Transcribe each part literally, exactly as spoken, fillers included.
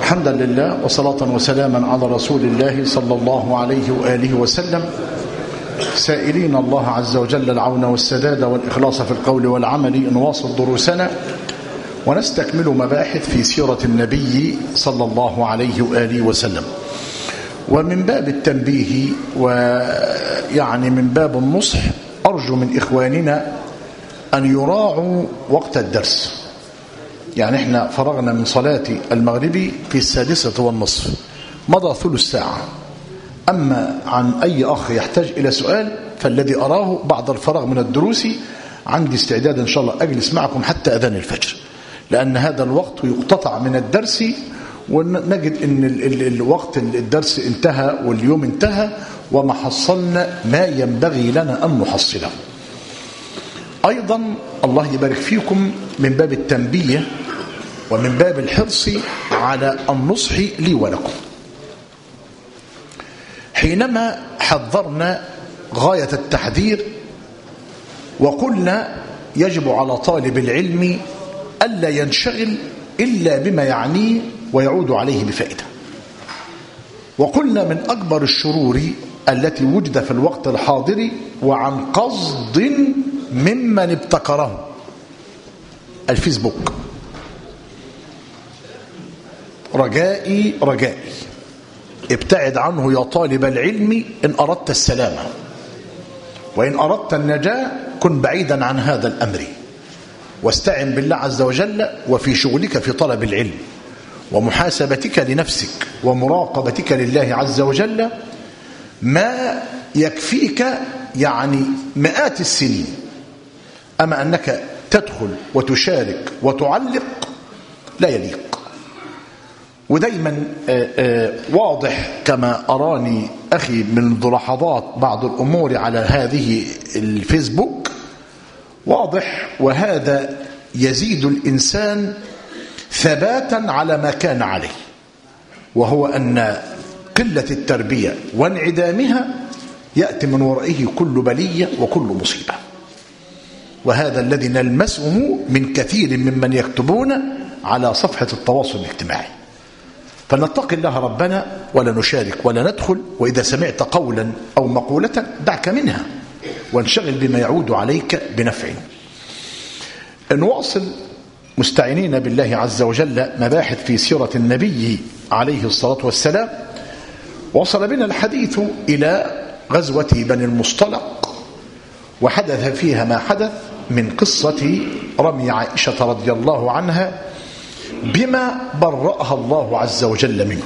حمدا لله وصلاة وسلاما على رسول الله صلى الله عليه وآله وسلم، سائلين الله عز وجل العون والسداد والإخلاص في القول والعمل، نواصل دروسنا ونستكمل مباحث في سيرة النبي صلى الله عليه وآله وسلم. ومن باب التنبيه ويعني من باب النصح، أرجو من إخواننا أن يراعوا وقت الدرس. يعني احنا فرغنا من صلاة المغرب في السادسة والنصف، مضى ثلث ساعة. أما عن أي أخ يحتاج إلى سؤال فالذي أراه بعد الفراغ من الدروس عندي استعداد إن شاء الله أجلس معكم حتى أذان الفجر، لأن هذا الوقت يقتطع من الدرس ونجد أن الوقت الدرس انتهى واليوم انتهى وما حصلنا ما ينبغي لنا أن نحصله. أيضا الله يبارك فيكم من باب التنبيه ومن باب الحرص على النصح لي ولكم، حينما حذرنا غاية التحذير وقلنا يجب على طالب العلم ألا ينشغل إلا بما يعنيه ويعود عليه بفائدة، وقلنا من أكبر الشرور التي وجد في الوقت الحاضر وعن قصد ممن ابتكره الفيسبوك. رجائي رجائي ابتعد عنه يا طالب العلم إن أردت السلامة، وإن أردت النجاة كن بعيدا عن هذا الأمر، واستعن بالله عز وجل وفي شغلك في طلب العلم ومحاسبتك لنفسك ومراقبتك لله عز وجل ما يكفيك يعني مئات السنين. أما أنك تدخل وتشارك وتعلق لا يليق. ودايما واضح كما أراني أخي من لحظات بعض الأمور على هذه الفيسبوك، واضح وهذا يزيد الإنسان ثباتا على ما كان عليه، وهو أن قلة التربية وانعدامها يأتي من ورائه كل بلية وكل مصيبة، وهذا الذي نلمسه من كثير ممن يكتبون على صفحة التواصل الاجتماعي. فنتقي الله ربنا ولا نشارك ولا ندخل، وإذا سمعت قولا أو مقولة دعك منها وانشغل بما يعود عليك بنفع. نواصل مستعينين بالله عز وجل مباحث في سيرة النبي عليه الصلاة والسلام. وصل بنا الحديث إلى غزوة بني المصطلق، وحدث فيها ما حدث من قصة رمي عائشة رضي الله عنها بما برأها الله عز وجل منه.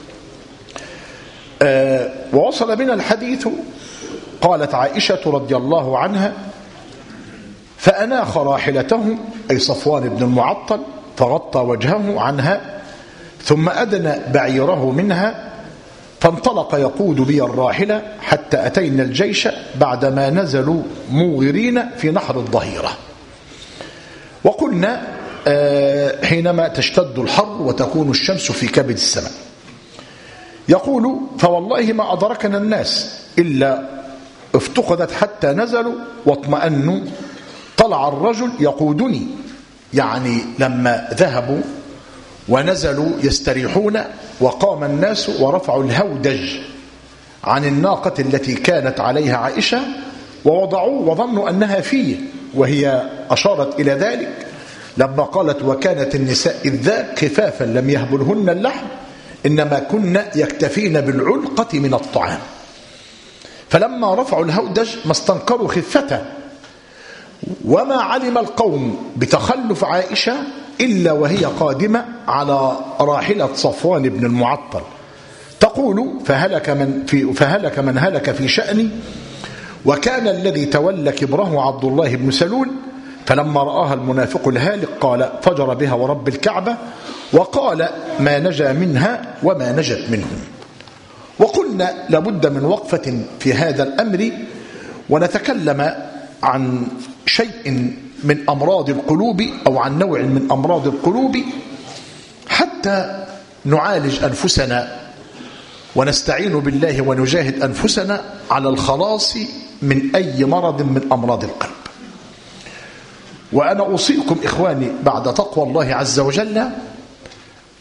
آه ووصل بنا الحديث قالت عائشة رضي الله عنها: فأناخ راحلته أي صفوان بن المعطل فغطى وجهه عنها، ثم أدنى بعيره منها، فانطلق يقود بي الراحلة حتى أتينا الجيش بعدما نزلوا موغرين في نحر الظهيرة. وقلنا حينما تشتد الحر وتكون الشمس في كبد السماء، يقول: فوالله ما أدركنا الناس إلا افتقدت حتى نزلوا واطمأنوا، طلع الرجل يقودني، يعني لما ذهبوا ونزلوا يستريحون وقام الناس ورفعوا الهودج عن الناقة التي كانت عليها عائشة ووضعوه وظنوا أنها فيه، وهي أشارت إلى ذلك لما قالت: وكانت النساء إذ ذاك خفافا لم يهبلهن اللحم إنما كن يكتفين بالعلقة من الطعام. فلما رفعوا الهودج ما استنكروا خفته، وما علم القوم بتخلف عائشة إلا وهي قادمة على راحلة صفوان بن المعطل تقول: فهلك من, في فهلك من هلك في شأني، وكان الذي تولى كبره عبد الله بن سلول، فلما رآها المنافق الهالك قال: فجر بها ورب الكعبة، وقال: ما نجا منها وما نجت منهم. وقلنا لابد من وقفة في هذا الأمر ونتكلم عن شيء من أمراض القلوب أو عن نوع من أمراض القلوب حتى نعالج أنفسنا ونستعين بالله ونجاهد أنفسنا على الخلاص من أي مرض من أمراض القلب. وأنا أوصيكم إخواني بعد تقوى الله عز وجل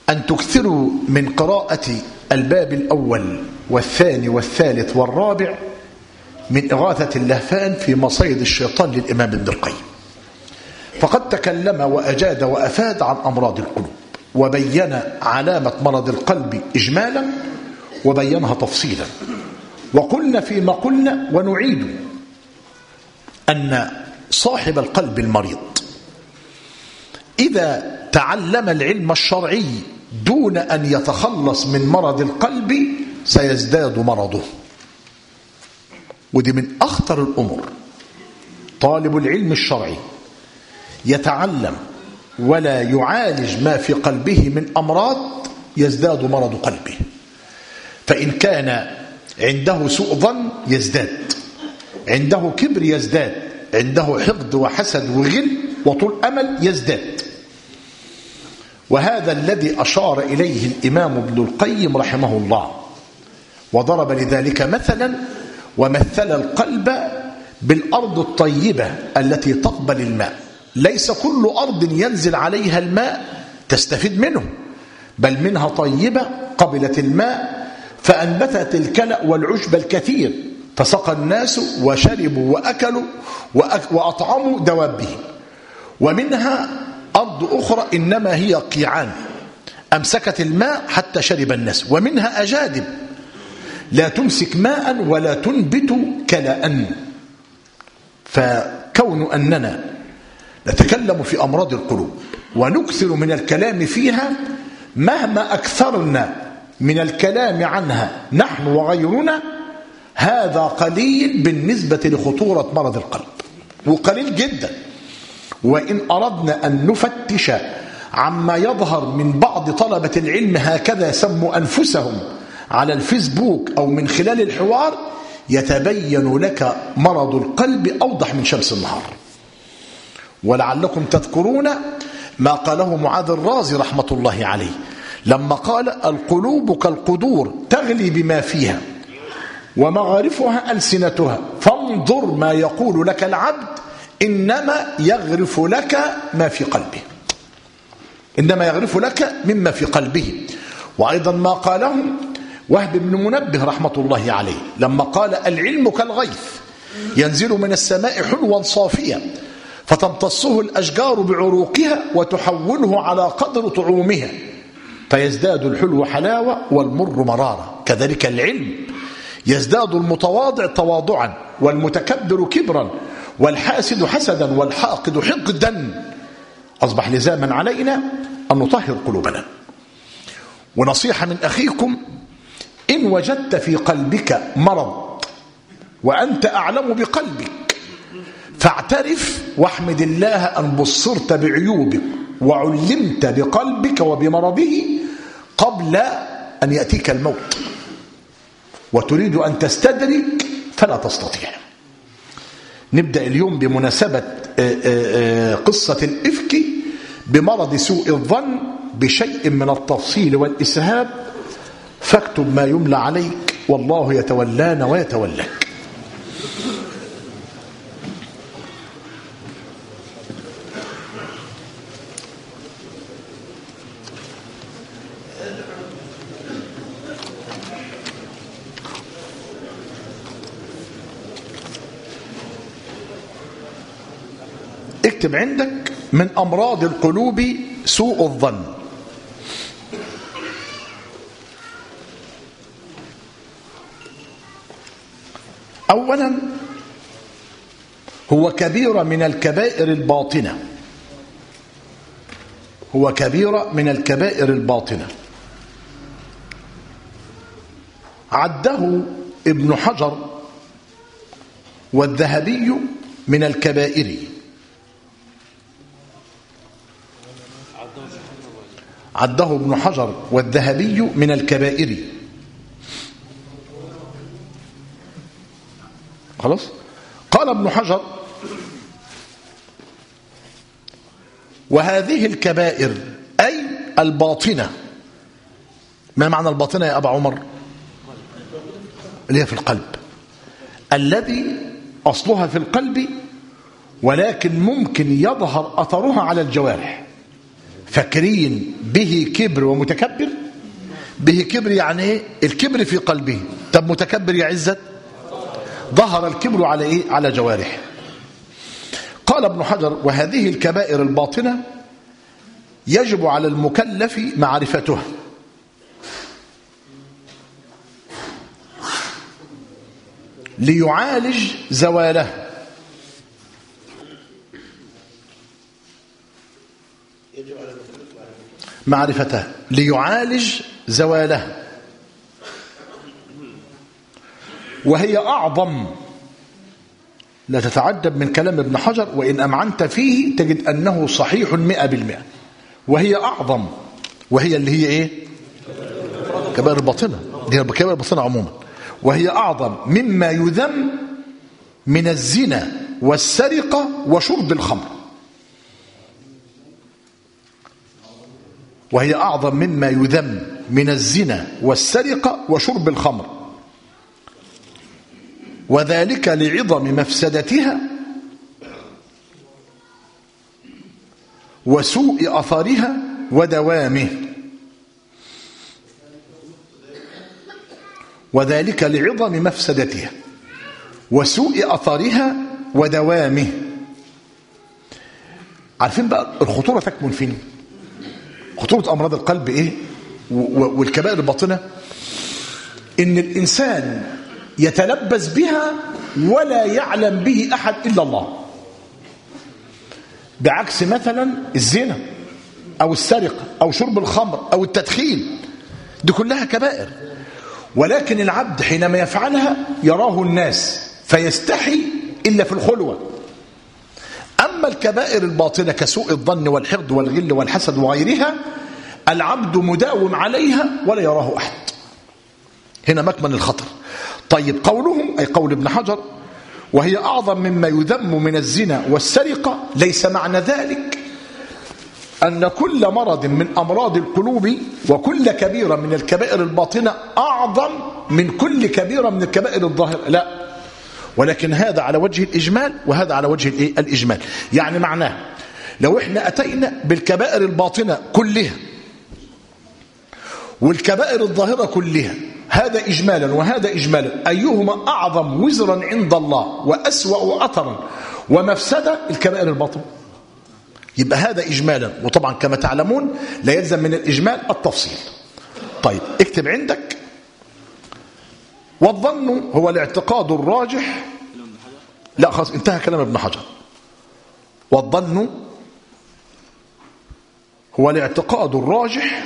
أن تكثروا من قراءة الباب الأول والثاني والثالث والرابع من إغاثة اللهفان في مصيد الشيطان للإمام ابن القيم، فقد تكلم وأجاد وأفاد عن أمراض القلوب، وبين علامة مرض القلب إجمالا وبينها تفصيلا. وقلنا فيما قلنا ونعيد أن صاحب القلب المريض إذا تعلم العلم الشرعي دون أن يتخلص من مرض القلب سيزداد مرضه، ودي من أخطر الأمور. طالب العلم الشرعي يتعلم ولا يعالج ما في قلبه من أمراض يزداد مرض قلبه، فإن كان عنده سوء ظن يزداد، عنده كبر يزداد، عنده حقد وحسد وغل وطول أمل يزداد. وهذا الذي أشار إليه الإمام ابن القيم رحمه الله، وضرب لذلك مثلا ومثل القلب بالأرض الطيبة التي تقبل الماء. ليس كل أرض ينزل عليها الماء تستفيد منه، بل منها طيبة قبلت الماء فأنبتت الكلأ والعشب الكثير، فسقى الناس وشربوا وأكلوا وأطعموا دوابهم. ومنها أرض أخرى إنما هي قيعان أمسكت الماء حتى شرب الناس، ومنها أجادب لا تمسك ماء ولا تنبت كلأ. فكون أننا نتكلم في أمراض القلوب ونكثر من الكلام فيها، مهما أكثرنا من الكلام عنها نحن وغيرنا هذا قليل بالنسبة لخطورة مرض القلب، وقليل جدا. وإن أردنا أن نفتش عما يظهر من بعض طلبة العلم هكذا سموا أنفسهم على الفيسبوك أو من خلال الحوار، يتبين لك مرض القلب أوضح من شمس النهار. ولعلكم تذكرون ما قاله معاذ الرازي رحمة الله عليه لما قال: القلوب كالقدور تغلي بما فيها ومغارفها ألسنتها، فانظر ما يقول لك العبد إنما يغرف لك ما في قلبه، إنما يغرف لك مما في قلبه. وأيضا ما قاله وهب بن منبه رحمة الله عليه لما قال: العلم كالغيث ينزل من السماء حلوا صافيا فتمتصه الأشجار بعروقها وتحوله على قدر طعومها فيزداد الحلو حلاوة والمر مرارة. كذلك العلم يزداد المتواضع تواضعا والمتكبر كبرا والحاسد حسدا والحاقد حقدا. أصبح لزاما علينا أن نطهر قلوبنا. ونصيحة من أخيكم: إن وجدت في قلبك مرض وأنت أعلم بقلبك فاعترف واحمد الله أن بصرت بعيوبك وعلمت بقلبك وبمرضه قبل أن يأتيك الموت، وتريد أن تستدرك فلا تستطيع. نبدأ اليوم بمناسبة قصة الإفك بمرض سوء الظن بشيء من التفصيل والإسهاب، فاكتب ما يملى عليك والله يتولانا ويتولاك. اكتب عندك: من أمراض القلوب سوء الظن. أولا هو كبيرة من الكبائر الباطنة، هو كبيرة من الكبائر الباطنة. عده ابن حجر والذهبي من الكبائر. عده ابن حجر والذهبي من الكبائر. خلاص. قال ابن حجر: وهذه الكبائر أي الباطنة. ما معنى الباطنة يا أبا عمر؟ اللي هي في القلب، الذي أصلها في القلب ولكن ممكن يظهر أثرها على الجوارح، فاكرين به كبر ومتكبر؟ به كبر يعني ايه؟ الكبر في قلبه. طب متكبر يا عزت؟ ظهر الكبر على ايه؟ على جوارحه. قال ابن حجر: وهذه الكبائر الباطنة يجب على المكلف معرفتها ليعالج زواله. معرفته ليعالج زواله، وهي أعظم. لا تتعجب من كلام ابن حجر، وإن أمعنت فيه تجد أنه صحيح مئة بالمئة. وهي أعظم، وهي اللي هي إيه؟ كبائر الباطنة. دي كبائر الباطنة عموما. وهي أعظم مما يذم من الزنا والسرقة وشرب الخمر. وهي أعظم مما يذم من الزنا والسرقة وشرب الخمر، وذلك لعظم مفسدتها وسوء أثرها ودوامه. وذلك لعظم مفسدتها وسوء أثرها ودوامه. عارفين بقى الخطورة تكمن فين؟ خطورة أمراض القلب إيه؟ والكبائر الباطنة إن الإنسان يتلبس بها ولا يعلم به أحد إلا الله، بعكس مثلا الزنا أو السرقة أو شرب الخمر أو التدخين. دي كلها كبائر، ولكن العبد حينما يفعلها يراه الناس فيستحي إلا في الخلوة. أما الكبائر الباطنة كسوء الظن والحقد والغل والحسد وغيرها، العبد مداوم عليها ولا يراه أحد. هنا مكمن الخطر. طيب قولهم أي قول ابن حجر: وهي أعظم مما يذم من الزنا والسرقة، ليس معنى ذلك أن كل مرض من أمراض القلوب وكل كبيرة من الكبائر الباطنة أعظم من كل كبيرة من الكبائر الظاهرة، لا، ولكن هذا على وجه الإجمال وهذا على وجه الإيه؟ الإجمال. يعني معناه لو إحنا أتينا بالكبائر الباطنة كلها والكبائر الظاهرة كلها، هذا إجمالا وهذا إجمالا، أيهما أعظم وزرا عند الله وأسوأ أثرا ومفسدة؟ الكبائر الباطنة. يبقى هذا إجمالا، وطبعا كما تعلمون لا يلزم من الإجمال التفصيل. طيب اكتب عندك: والظن هو الاعتقاد الراجح. لا خلاص انتهى كلام ابن حجر. والظن هو الاعتقاد الراجح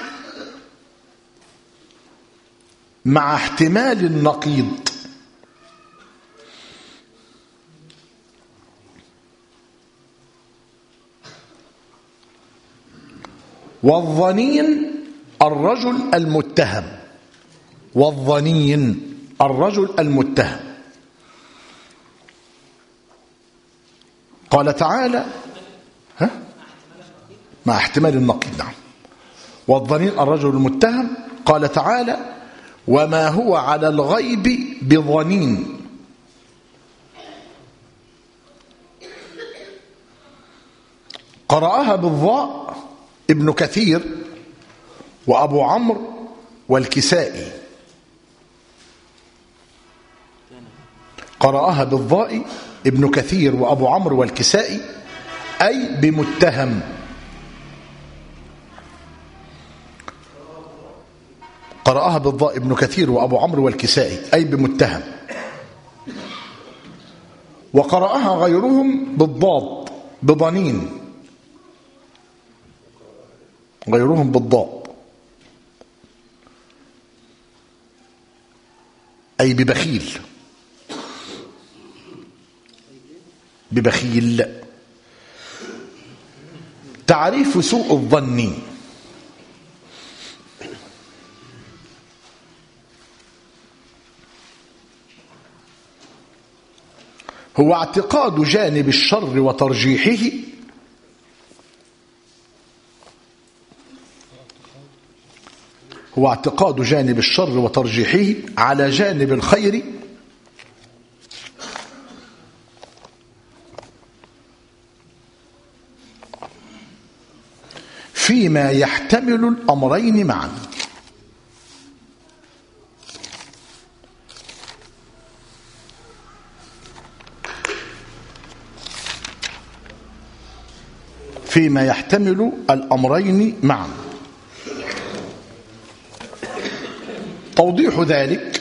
مع احتمال النقيض والظنين الرجل المتهم. والظنين الرجل المتهم. قال تعالى: ها؟ مع احتمال النقيض. نعم. والظنين الرجل المتهم. قال تعالى: وما هو على الغيب بظنين. قرأها بالضاء ابن كثير وأبو عمرو والكسائي. قرأها بالضاء ابن كثير وأبو عمرو والكسائي أي بمتهم. قرأها بالضاء ابن كثير وأبو عمرو والكسائي أي بمتهم. وقرأها غيرهم بالضاد بظنين، غيرهم بالضاد أي ببخيل. ببخيل. تعريف سوء الظن: هو اعتقاد جانب الشر وترجيحه هو اعتقاد جانب الشر وترجيحه على جانب الخير في فيما يحتمل الأمرين معا. فيما يحتمل الأمرين معا. توضيح ذلك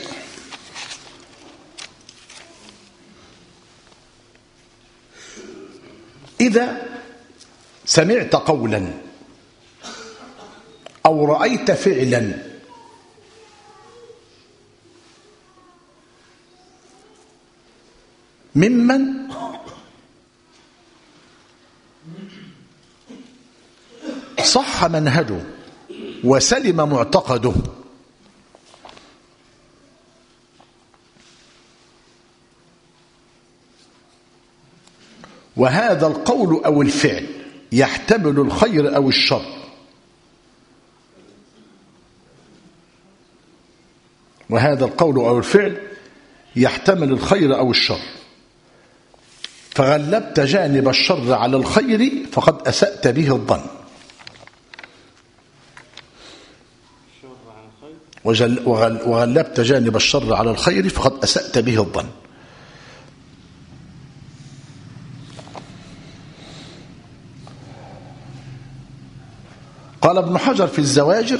إذا سمعت قولا أو رأيت فعلا ممن صح منهجه وسلم معتقده، وهذا القول أو الفعل يحتمل الخير أو الشر، وهذا القول أو الفعل يحتمل الخير أو الشر، فغلبت جانب الشر على الخير فقد أسأت به الظن، وغلبت جانب الشر على الخير فقد أسأت به الظن. قال ابن حجر في الزواجر: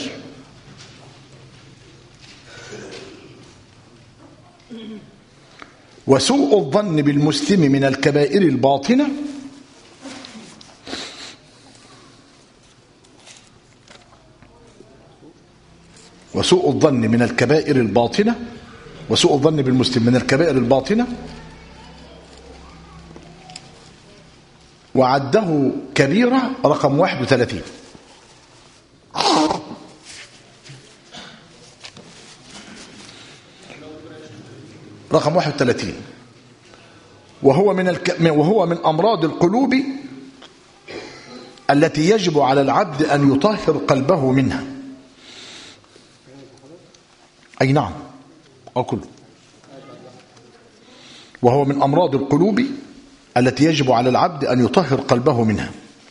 وسوء الظن بالمسلم من الكبائر الباطنة وسوء الظن من الكبائر الباطنة وسوء الظن بالمسلم من الكبائر الباطنة وعده كبيرة رقم واحد وثلاثين. رقم واحد وثلاثين وهو من الك... وهو من أمراض القلوب التي يجب على العبد أن يطهر قلبه منها. أي نعم أو كله. وهو من أمراض القلوب التي يجب على العبد أن يطهر قلبه منها.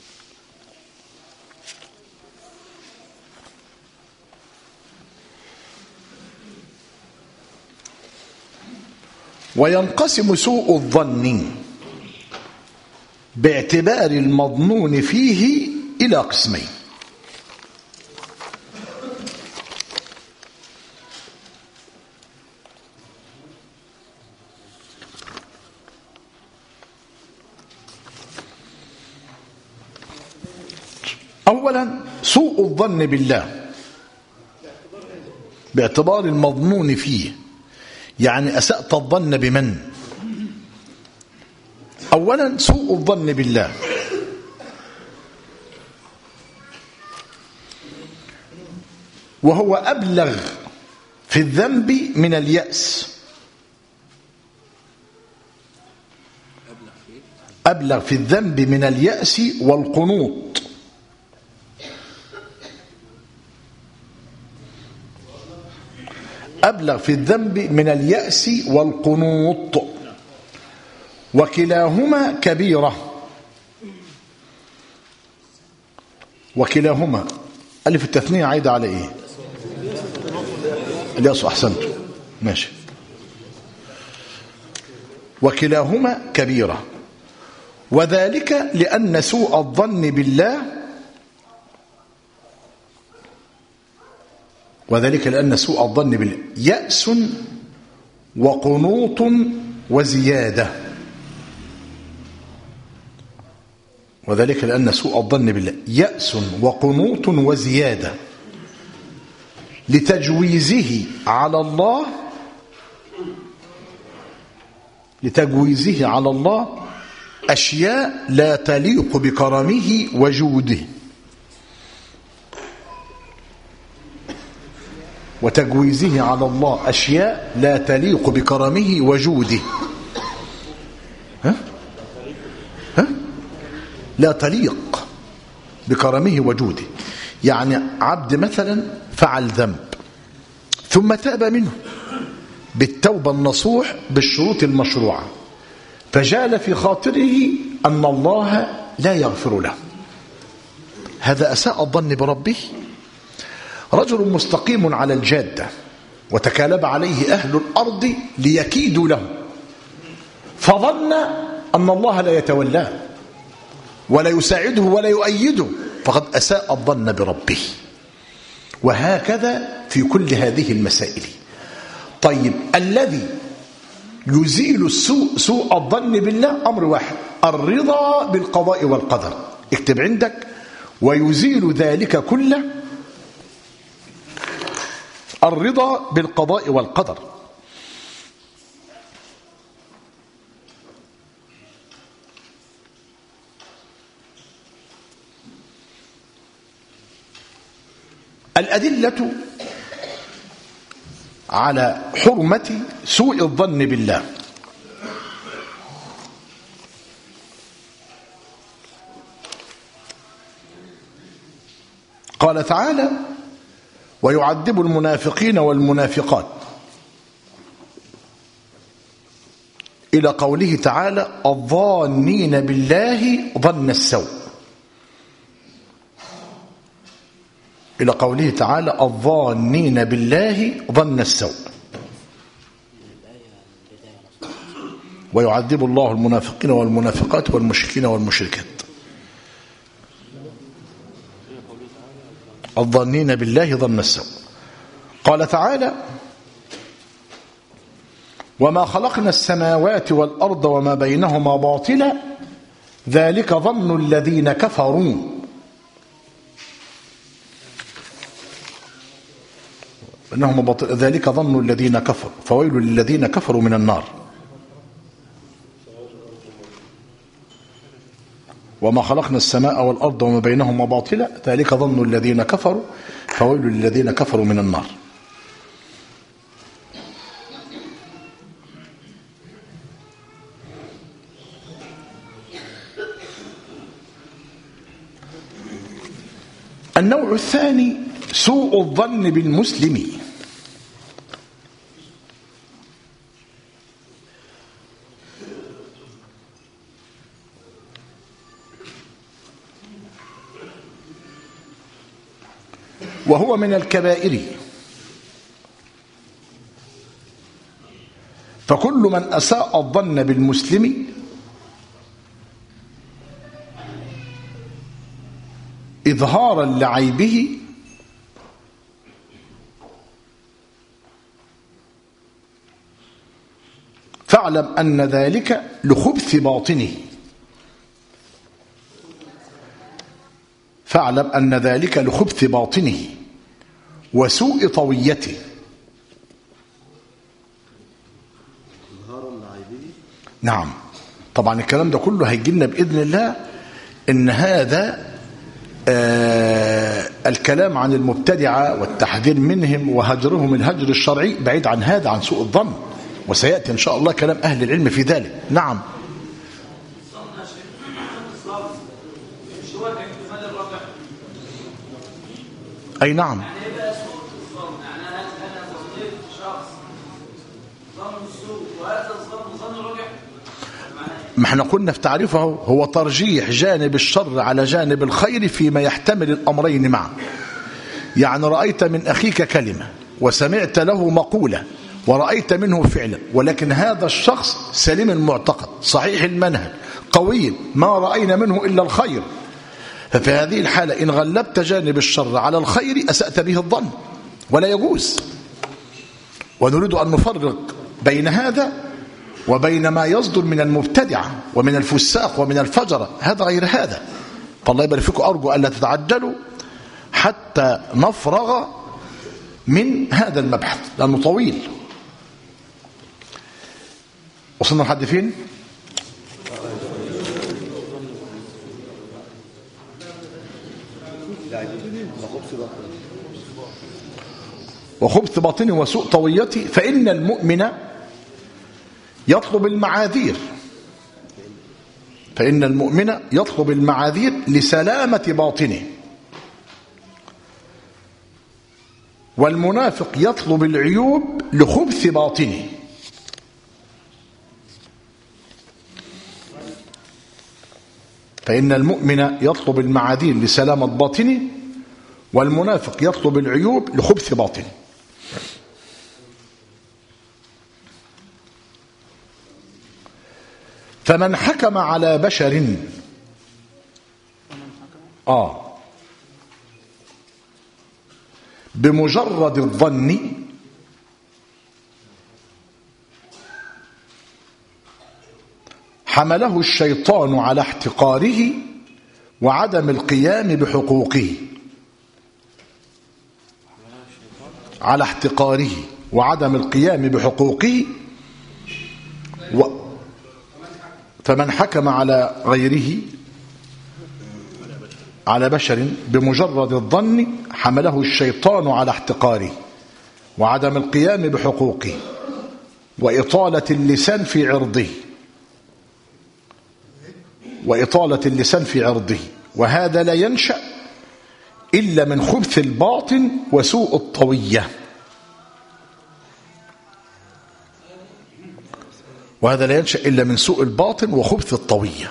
وينقسم سوء الظن باعتبار المظنون فيه إلى قسمين: أولا سوء الظن بالله باعتبار المظنون فيه، يعني أسأت الظن بمن؟ أولا سوء الظن بالله وهو أبلغ في الذنب من اليأس، أبلغ في الذنب من اليأس والقنوط. أبلغ في الذنب من اليأس والقنوط، وكلاهما كبيرة. وكلاهما ألف التثنية عايدة على إيه؟ اليأس. أحسنت، ماشي. وكلاهما كبيرة، وذلك لأن سوء الظن بالله وذلك لأن سوء الظن بالله يأس وقنوط وزيادة. وذلك لأن سوء الظن بالله يأس وقنوط وزيادة لتجويزه على الله لتجويزه على الله أشياء لا تليق بكرمه وجوده، وتجويزه على الله أشياء لا تليق بكرمه وجوده. ها؟ ها؟ لا تليق بكرمه وجوده، يعني عبد مثلا فعل ذنب ثم تاب منه بالتوبة النصوح بالشروط المشروعة، فجال في خاطره أن الله لا يغفر له. هذا أساء الظن بربه. رجل مستقيم على الجادة وتكالب عليه أهل الأرض ليكيدوا له، فظن أن الله لا يتولاه ولا يساعده ولا يؤيده، فقد أساء الظن بربه. وهكذا في كل هذه المسائل. طيب، الذي يزيل السوء سوء الظن بالله أمر واحد: الرضا بالقضاء والقدر. اكتب عندك: ويزيل ذلك كله الرضا بالقضاء والقدر. الأدلة على حرمة سوء الظن بالله: قال تعالى: ويعذب المنافقين والمنافقات، إلى قوله تعالى: الظانين بالله ظن السوء، إلى قوله تعالى: الظانين بالله ظن السوء. ويعذب الله المنافقين والمنافقات والمشركين والمشركات. الظانين بالله ظن السوء. قال تعالى: وما خلقنا السماوات والأرض وما بينهما باطلا ذلك ظن الذين كفروا إنهم باطل ذلك ظن الذين كفروا فويل للذين كفروا من النار. وما خلقنا السماء والأرض وما بينهما باطلا ذلك ظن الذين كفروا فويل للذين كفروا من النار. النوع الثاني سوء الظن بالمسلم. وهو من الكبائر، فكل من أساء الظن بالمسلم إظهارا لعيبه فاعلم أن ذلك لخبث باطنه فاعلم أن ذلك لخبث باطنه وسوء طويته. نعم، طبعا الكلام ده كله هيجي لنا بإذن الله إن هذا آه الكلام عن المبتدعة والتحذير منهم وهجرهم الهجر الشرعي بعيد عن هذا، عن سوء الظن، وسيأتي إن شاء الله كلام أهل العلم في ذلك. نعم. أي نعم. ما احنا قلنا في تعريفه هو ترجيح جانب الشر على جانب الخير فيما يحتمل الأمرين معا. يعني رأيت من أخيك كلمة وسمعت له مقولة ورأيت منه فعلا، ولكن هذا الشخص سليم المعتقد صحيح المنهج قوي، ما رأينا منه إلا الخير، ففي هذه الحالة إن غلبت جانب الشر على الخير أسأت به الظن ولا يجوز. ونريد أن نفرق بين هذا وبين ما يصدر من المبتدعة ومن الفساق ومن الفجرة، هذا غير هذا. فالله يبارك فيكم، أرجو ألا تتعجلوا حتى نفرغ من هذا المبحث لأنه طويل. وصلنا لحد فين؟ وخبث باطنه وسوء طويته. فإن المؤمن يطلب المعاذير فإن المؤمن يطلب المعاذير لسلامة باطنه، والمنافق يطلب العيوب لخبث باطنه. فإن المؤمن يطلب المعادين لسلامة باطنه، والمنافق يطلب العيوب لخبث باطنه. فمن حكم على بشر آه بمجرد الظن حمله الشيطان على احتقاره وعدم القيام بحقوقه على احتقاره وعدم القيام بحقوقه و فمن حكم على غيره على بشر بمجرد الظن حمله الشيطان على احتقاره وعدم القيام بحقوقه وإطالة اللسان في عرضه وإطالة اللسان في عرضه وهذا لا ينشأ إلا من خبث الباطن وسوء الطوية وهذا لا ينشأ إلا من سوء الباطن وخبث الطوية.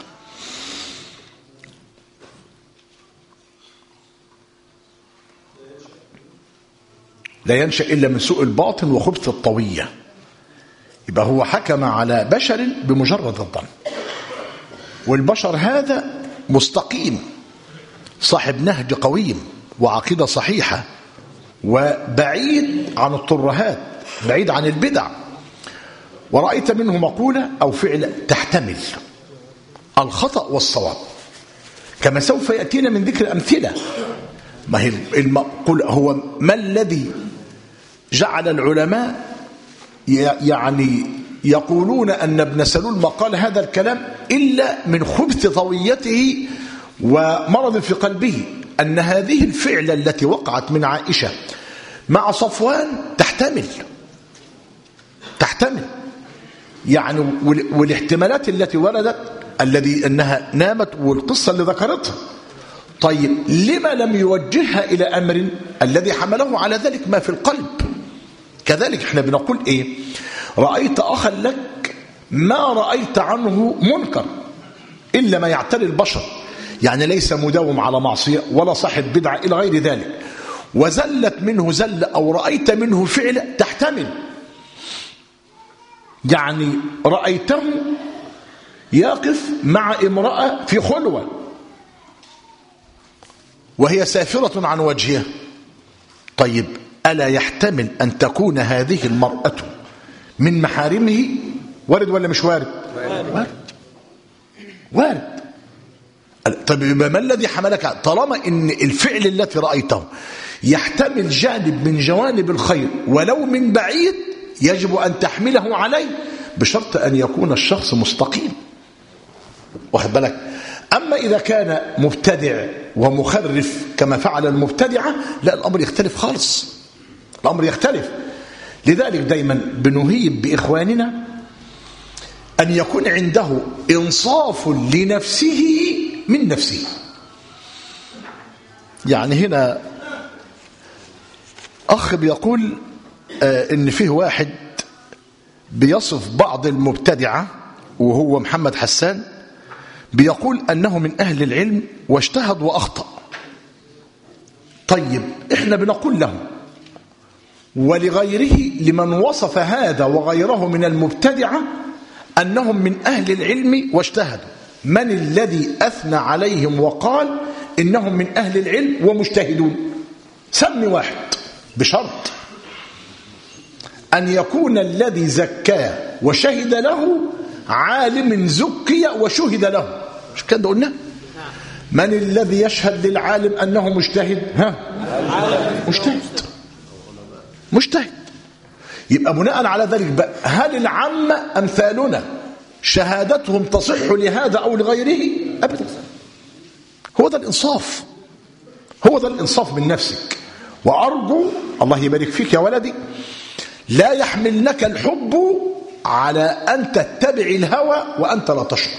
لا ينشأ إلا من سوء الباطن وخبث الطوية. يبقى هو حكم على بشر بمجرد الظن، والبشر هذا مستقيم صاحب نهج قويم وعقيدة صحيحة وبعيد عن الترهات، بعيد عن البدع. ورأيت منه مقولة أو فعل تحتمل الخطأ والصواب، كما سوف يأتينا من ذكر أمثلة. ما هي المقول هو ما الذي جعل العلماء يعني يقولون أن ابن سلول ما قال هذا الكلام إلا من خبث طويته ومرض في قلبه، أن هذه الفعلة التي وقعت من عائشة مع صفوان تحتمل تحتمل يعني، والاحتمالات التي وردت الذي أنها نامت والقصة اللي ذكرتها. طيب لما لم يوجهها إلى أمر الذي حمله على ذلك ما في القلب؟ كذلك احنا بنقول ايه؟ رأيت أخا لك ما رأيت عنه منكر إلا ما يعتري البشر، يعني ليس مداوم على معصية ولا صاحب بدعة إلى غير ذلك، وزلت منه زل أو رأيت منه فعل تحتمل، يعني رأيته يقف مع امرأة في خلوة وهي سافرة عن وجهها. طيب ألا يحتمل أن تكون هذه المرأة من محارمه؟ وارد ولا مش وارد؟ وارد وارد. طيب ما الذي حملك طالما ان الفعل الذي رأيته يحتمل جانب من جوانب الخير ولو من بعيد يجب أن تحمله عليه بشرط أن يكون الشخص مستقيم، واخد بالك؟ أما إذا كان مبتدع ومخرف كما فعل المبتدعة لا، الأمر يختلف خالص، الأمر يختلف. لذلك دايما بنهيب بإخواننا أن يكون عنده إنصاف لنفسه من نفسه. يعني هنا أخ بيقول آه إن فيه واحد بيصف بعض المبتدعة وهو محمد حسان، بيقول أنه من أهل العلم واجتهد وأخطأ. طيب إحنا بنقول له ولغيره لمن وصف هذا وغيره من المبتدعة أنهم من أهل العلم واجتهدوا، من الذي أثنى عليهم وقال إنهم من أهل العلم ومجتهدون؟ سمي واحد، بشرط أن يكون الذي زكاه وشهد له عالم زكي وشهد له. مش كده قلنا؟ من الذي يشهد للعالم أنه مجتهد؟ ها؟ مجتهد مجتهد. يبقى بناء على ذلك بقى هل العامة أمثالنا شهادتهم تصح لهذا أو لغيره؟ أبدا. هو ده الإنصاف، هو ده الإنصاف من نفسك. وأرجو الله يبارك فيك يا ولدي لا يحملنك الحب على أن تتبع الهوى وأنت لا تشعر،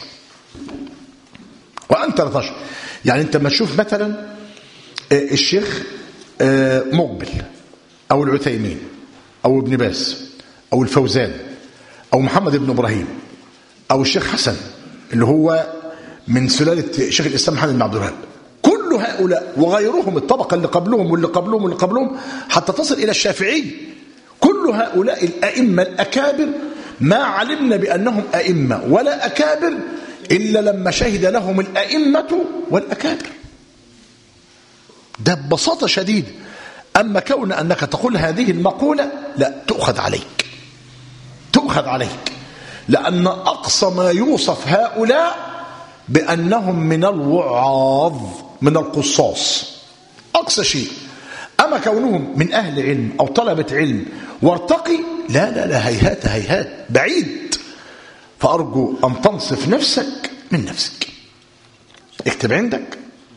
وأنت لا تشعر. يعني أنت ما تشوف مثلا الشيخ مقبل أو العثيمين أو ابن باز أو الفوزان أو محمد بن إبراهيم أو الشيخ حسن اللي هو من سلالة شيخ الإسلام محمد بن عبد الوهاب. كل هؤلاء وغيرهم، الطبقة اللي قبلهم واللي قبلهم واللي قبلهم حتى تصل إلى الشافعي، كل هؤلاء الأئمة الأكابر ما علمنا بأنهم أئمة ولا أكابر إلا لما شهد لهم الأئمة والأكابر. ده ببساطة شديدة. أما كون أنك تقول هذه المقولة لا، تؤخذ عليك، تؤخذ عليك، لأن أقصى ما يوصف هؤلاء بأنهم من الوعاظ، من القصاص، أقصى شيء. أما كونهم من أهل علم أو طلبة علم وارتقي، لا لا لا، هيهات هيهات، بعيد. فأرجو أن تنصف نفسك من نفسك. اكتب عندك.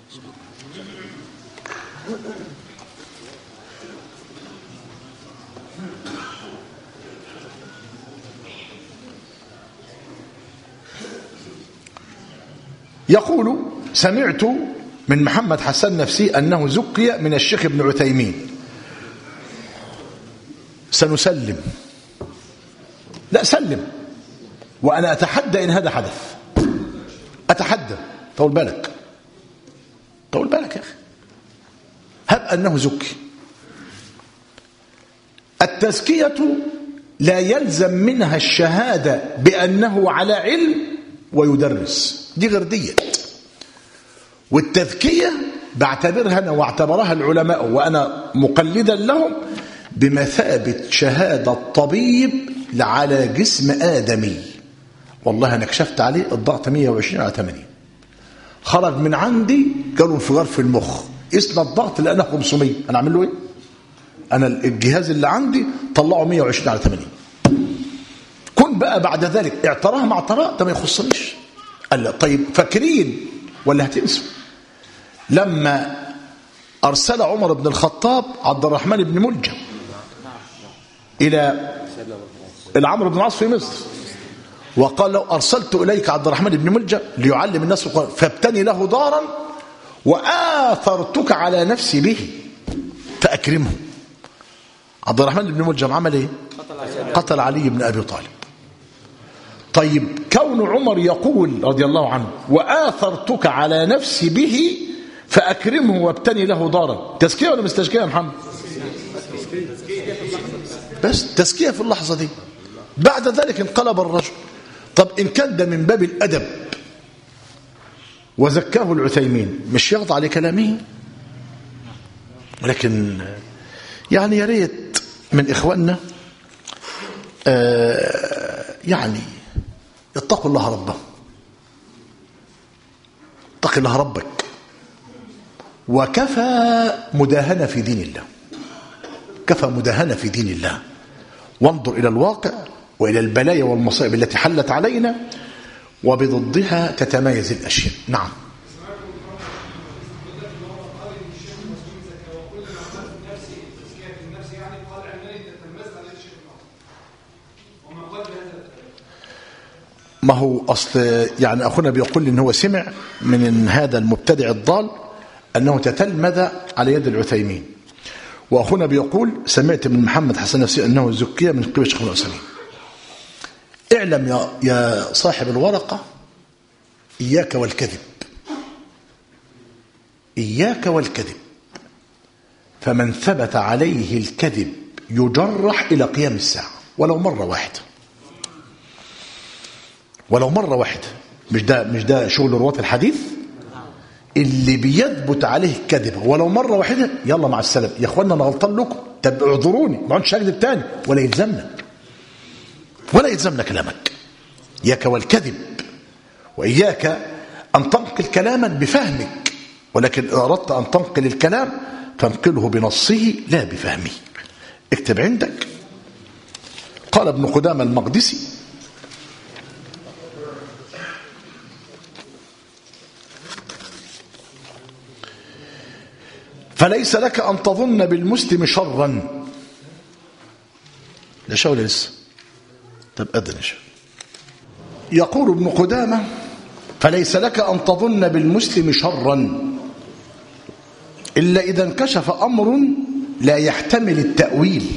يقول: سمعت من محمد حسن نفسي أنه زكي من الشيخ ابن عثيمين. سنسلم، لا سلم، وأنا أتحدى إن هذا حدث، أتحدى. طول بالك، طول بالك يا أخي. هب أنه زكي. التزكية لا يلزم منها الشهادة بأنه على علم ويدرس، دي غير ديت. والتذكية بعتبرها أنا واعتبرها العلماء وأنا مقلدا لهم بمثابة شهادة الطبيب على جسم آدمي. والله أنا كشفت عليه الضغط مية وعشرين على ثمانين، خرج من عندي قالوا انفجار في المخ، اسم الضغط لأنه خمسمية، أنا أعمل له إيه؟ أنا الجهاز اللي عندي طلعه مية وعشرين على ثمانين. كن بقى بعد ذلك اعتراه مع اعتراه، ده ما يخصنيش. قال لا. طيب فاكرين ولا هتنسوا لما أرسل عمر بن الخطاب عبد الرحمن بن ملجم إلى العمرو بن العاص في مصر، وقال: لو أرسلت إليك عبد الرحمن بن ملجم ليعلم الناس القرآن فابتني له دارا وآثرتك على نفسي به فأكرمه. عبد الرحمن بن ملجم عمل إيه؟ قتل علي بن أبي طالب. طيب كون عمر يقول رضي الله عنه: وآثرتك على نفسي به فأكرمه وابتني له دارا، تزكية ولا مش تزكية يا محمد؟ بس تزكية في اللحظة دي. بعد ذلك انقلب الرجل. طب إن كان ده من باب الأدب وزكاه العثيمين، مش يخضع لكلامه؟ لكن يعني يا ريت من إخواننا آه يعني اتقوا الله ربهم، اتق الله ربك، وكفى مداهنة في دين الله، كفى مداهنة في دين الله. وانظر إلى الواقع وإلى البلايا والمصائب التي حلت علينا، وبضدها تتميز الأشياء. نعم. ما هو أصل يعني أخونا بيقول لي إن هو سمع من هذا المبتدع الضال أنه تتلمذ على يد العثيمين، وأخونا بيقول سمعت من محمد حسن نفسي أنه زكي من قبل شيخ العثيمين. اعلم يا, يا صاحب الورقة، إياك والكذب، إياك والكذب، فمن ثبت عليه الكذب يجرح إلى قيام الساعة ولو مرة واحدة، ولو مرة واحدة. مش ده مش ده شغل رواة الحديث؟ اللي بيثبت عليه الكذب ولو مرة واحدة يلا مع السلام يا اخوانا، انا غلطان لكم، طب اعذروني، ما عندش اكذب تاني، ولا يلزمنا ولا يلزمنا كلامك. اياك والكذب، واياك ان تنقل كلاما بفهمك، ولكن إذا اردت ان تنقل الكلام تنقله بنصه لا بفهمه. اكتب عندك. قال ابن قدامة المقدسي: فليس لك أن تظن بالمسلم شرا. لا شاول لسه، طب أذن شاول. يقول ابن قدامة: فليس لك أن تظن بالمسلم شرا إلا إذا انكشف أمر لا يحتمل التأويل.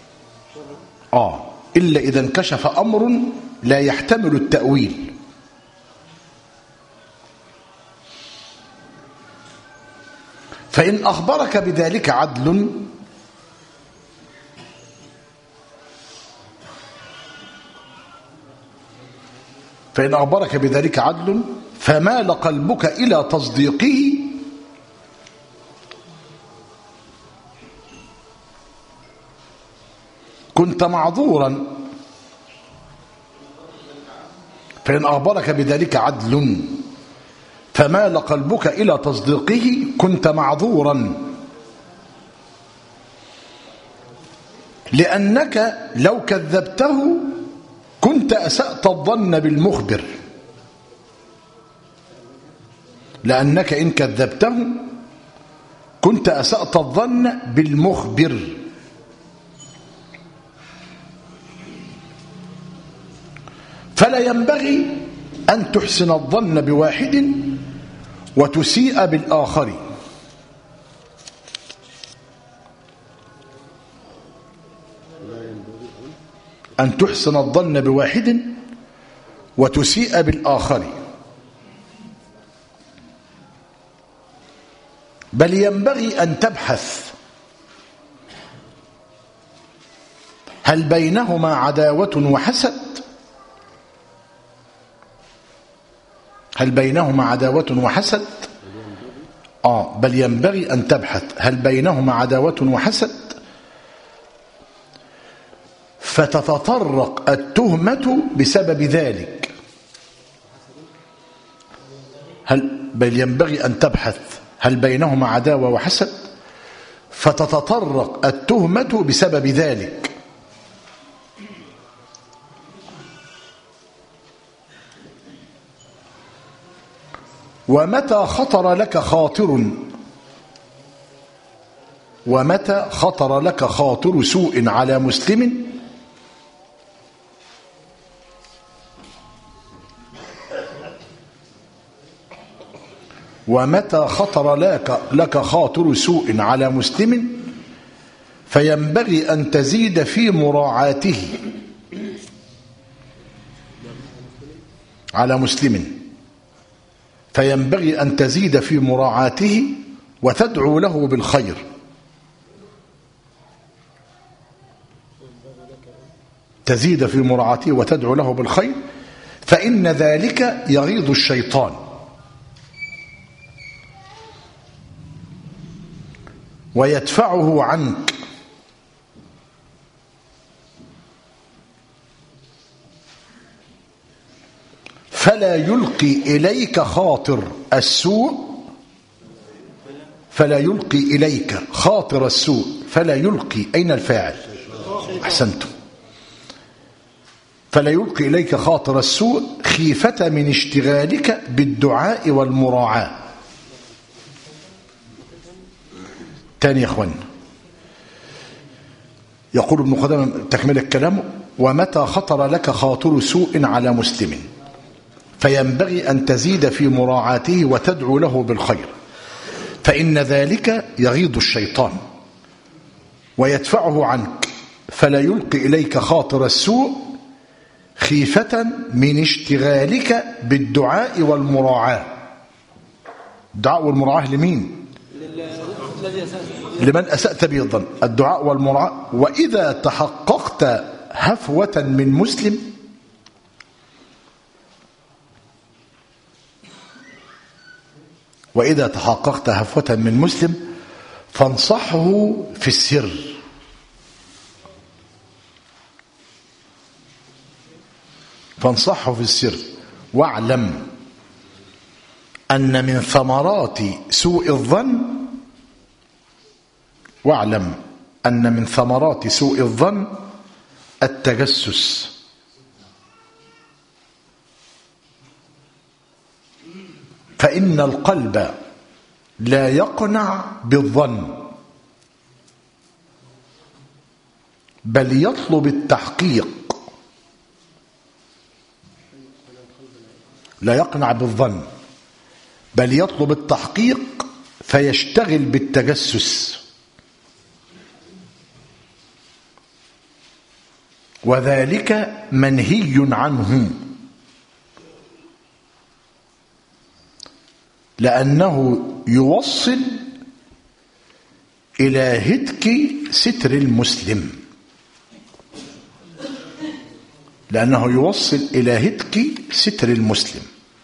آه إلا إذا انكشف أمر لا يحتمل التأويل. فإن أخبرك بذلك عدل فإن أخبرك بذلك عدل فمال قلبك إلى تصديقه كنت معذورا. فإن أخبرك بذلك عدل فمال قلبك إلى تصديقه كنت معذورا، لأنك لو كذبته كنت أسأت الظن بالمخبر، لأنك إن كذبته كنت أسأت الظن بالمخبر. فلا ينبغي أن تحسن الظن بواحد وتسيء بالآخر، أن تحسن الظن بواحد وتسيء بالآخر، بل ينبغي أن تبحث هل بينهما عداوة وحسد، هل بينهما عداوة وحسد آه بل ينبغي أن تبحث هل بينهما عداوة وحسد، فتتطرق التهمة بسبب ذلك. هل بل ينبغي أن تبحث هل بينهما عداوة وحسد، فتتطرق التهمة بسبب ذلك. ومتى خطر لك خاطر ومتى خطر لك خاطر سوء على مسلم ومتى خطر لك لك خاطر سوء على مسلم فينبغي أن تزيد في مراعاته على مسلم فينبغي أن تزيد في مراعاته وتدعو له بالخير. تزيد في مراعاته وتدعو له بالخير، فإن ذلك يغيظ الشيطان ويدفعه عنك، فلا يلقي إليك خاطر السوء فلا يلقي إليك خاطر السوء فلا يلقي أين الفاعل؟ أحسنتم. فلا يلقي إليك خاطر السوء خيفة من اشتغالك بالدعاء والمراعاة. تاني يا أخوان، يقول ابن قدامة تكمل الكلام: ومتى خطر لك خاطر سوء على مسلم فينبغي أن تزيد في مراعاته وتدعو له بالخير، فإن ذلك يغيظ الشيطان ويدفعه عنك، فلا يلقي إليك خاطر السوء خيفة من اشتغالك بالدعاء والمراعاة. الدعاء والمراعاة لمين؟ لمن أسأت به الظن. الدعاء والمراعاة. وإذا تحققت هفوة من مسلم وإذا تحققت هفوة من مسلم فانصحه في السر، فانصحه في السر واعلم أن من ثمرات سوء الظن واعلم أن من ثمرات سوء الظن التجسس، فإن القلب لا يقنع بالظن بل يطلب التحقيق. لا يقنع بالظن بل يطلب التحقيق فيشتغل بالتجسس، وذلك منهي عنه، لأنه يوصل إلى هتك ستر المسلم، لأنه يوصل إلى هتك ستر المسلم.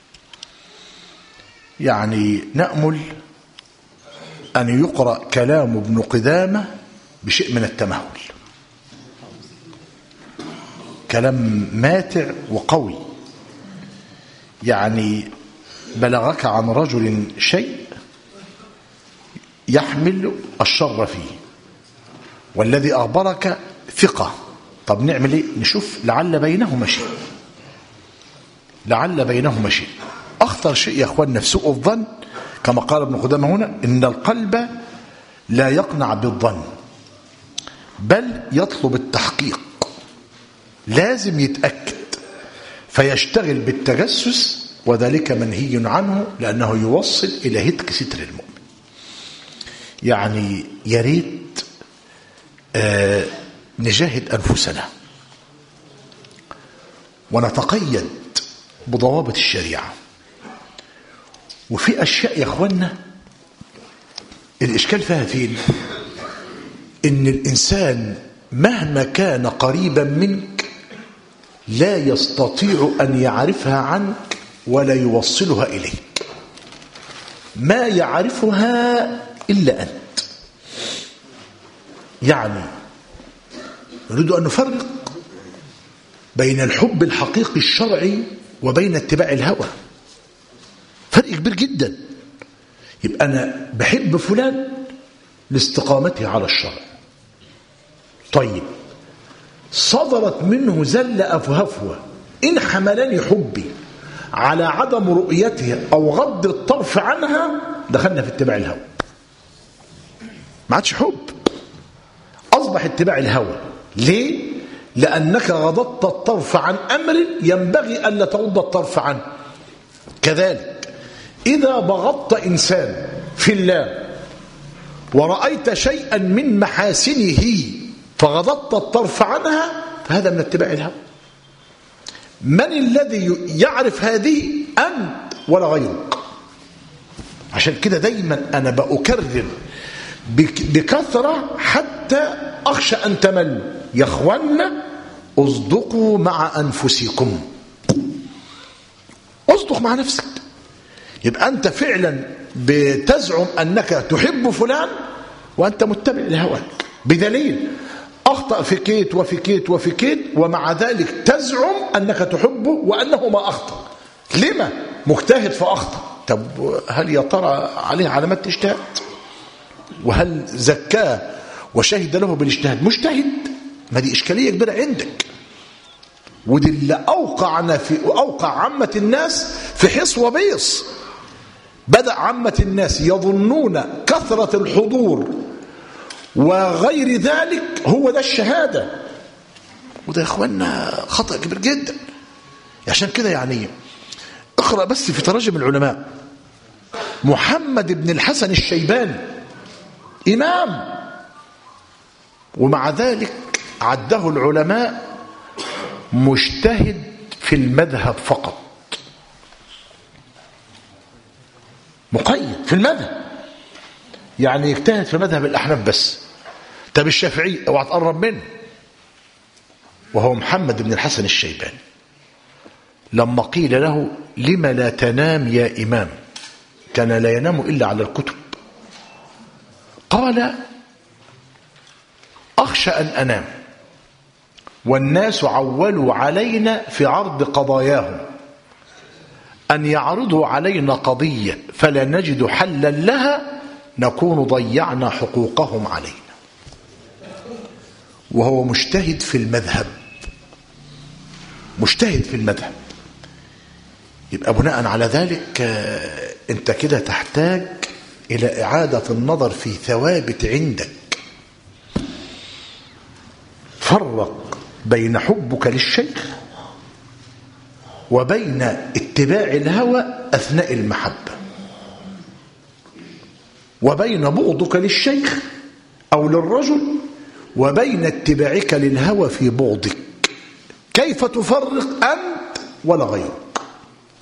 يعني نأمل أن يقرأ كلام ابن قدامة بشيء من التمهل، كلام ماتع وقوي. يعني بلغك عن رجل شيء يحمل الشر فيه، والذي أخبرك ثقة. طب نعمل ايه؟ نشوف لعل بينهما شيء، لعل بينهما شيء. أخطر شيء يا أخواننا في سوء الظن كما قال ابن قدامة هنا، إن القلب لا يقنع بالظن بل يطلب التحقيق، لازم يتأكد فيشتغل بالتجسس، وذلك منهي عنه لأنه يوصل إلى هتك ستر المؤمن. يعني يا ريت آه نجاهد أنفسنا ونتقيد بضوابط الشريعة. وفي أشياء يا أخوانا الإشكال فيها فين؟ إن الإنسان مهما كان قريبا منك لا يستطيع أن يعرفها عنك ولا يوصلها إليك، ما يعرفها إلا أنت. يعني نريد أن نفرق بين الحب الحقيقي الشرعي وبين اتباع الهوى، فرق كبير جدا. يبقى أنا بحب فلان لاستقامته على الشرع، طيب صدرت منه زلة أفهفوة، إن حملني حبي على عدم رؤيتها أو غض الطرف عنها دخلنا في اتباع الهوى، ما عادش حب، أصبح اتباع الهوى. ليه؟ لأنك غضضت الطرف عن أمر ينبغي ألا تغض الطرف عنه. كذلك إذا بغضت إنسان في الله ورأيت شيئا من محاسنه فغضضت الطرف عنها فهذا من اتباع الهوى. من الذي يعرف هذه؟ أنت ولا غيرك. عشان كده دايما أنا بأكرر بكثرة حتى أخشى أن تملوا، يا أخوانا اصدقوا مع أنفسكم، اصدق مع نفسك. يبقى أنت فعلا بتزعم أنك تحب فلان وأنت متبع لهواك، بدليل أخطأ في كيت وفي كيت وفي كيت ومع ذلك تزعم أنك تحبه وأنه ما أخطأ. لما؟ مجتهد فأخطأ. طب هل يا ترى عليه علامات اجتهاد؟ وهل زكاه وشهد له بالاجتهاد؟ مجتهد. ما دي إشكالية كبيرة عندك، ودي اللي أوقعنا في أوقع عامة الناس في حص وبيص. بدأ عامة الناس يظنون كثرة الحضور وغير ذلك هو ده الشهادة، وده يا اخوانا خطأ كبير جدا. عشان كده يعني اقرأ بس في تراجم العلماء. محمد بن الحسن الشيباني إمام، ومع ذلك عده العلماء مجتهد في المذهب فقط، مقيد في المذهب، يعني يجتهد في مذهب الأحناف بس. طب الشافعي اوعى تقرب منه، وهو محمد بن الحسن الشيباني. لما قيل له لم لا تنام يا إمام، كان لا ينام إلا على الكتب، قال أخشى أن أنام والناس عولوا علينا في عرض قضاياهم، أن يعرضوا علينا قضية فلا نجد حلا لها نكون ضيعنا حقوقهم علينا. وهو مجتهد في المذهب، مجتهد في المذهب. يبقى بناء على ذلك انت كده تحتاج إلى إعادة النظر في ثوابت عندك. فرق بين حبك للشيخ وبين اتباع الهوى أثناء المحبة، وبين بغضك للشيخ أو للرجل وبين اتباعك للهوى في بغضك. كيف تفرق أنت ولا غيرك؟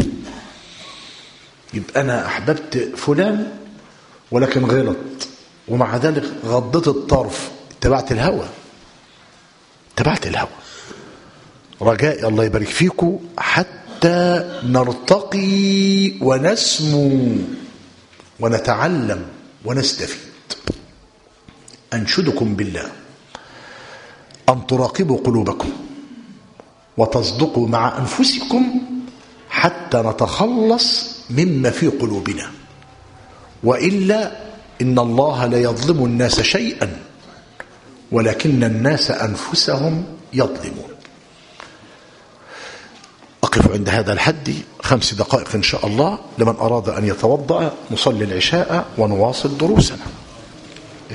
يبقى أنا أحببت فلان ولكن غلط ومع ذلك غضت الطرف، اتبعت الهوى اتبعت الهوى. رجاء الله يبارك فيكم حتى نرتقي ونسمو ونتعلم ونستفيد. أنشدكم بالله أن تراقبوا قلوبكم وتصدقوا مع أنفسكم حتى نتخلص مما في قلوبنا، وإلا إن الله لا يظلم الناس شيئا ولكن الناس أنفسهم يظلمون. أقف عند هذا الحد خمس دقائق إن شاء الله لمن أراد أن يتوضأ نصلي العشاء ونواصل دروسنا.